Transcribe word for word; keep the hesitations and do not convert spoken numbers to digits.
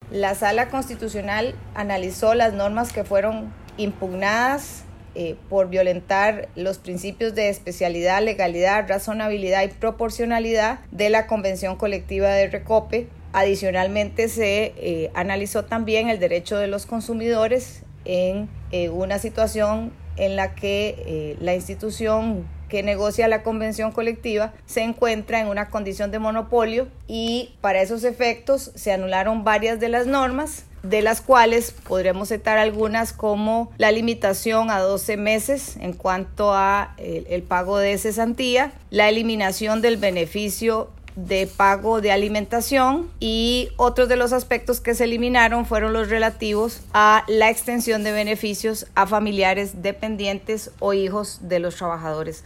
La Sala Constitucional analizó las normas que fueron impugnadas eh, por violentar los principios de especialidad, legalidad, razonabilidad y proporcionalidad de la Convención Colectiva de Recope. Adicionalmente, se eh, analizó también el derecho de los consumidores en eh, una situación en la que eh, la institución que negocia la convención colectiva se encuentra en una condición de monopolio, y para esos efectos se anularon varias de las normas, de las cuales podremos citar algunas como la limitación a doce meses en cuanto a el, el pago de cesantía, la eliminación del beneficio de pago de alimentación, y otros de los aspectos que se eliminaron fueron los relativos a la extensión de beneficios a familiares dependientes o hijos de los trabajadores.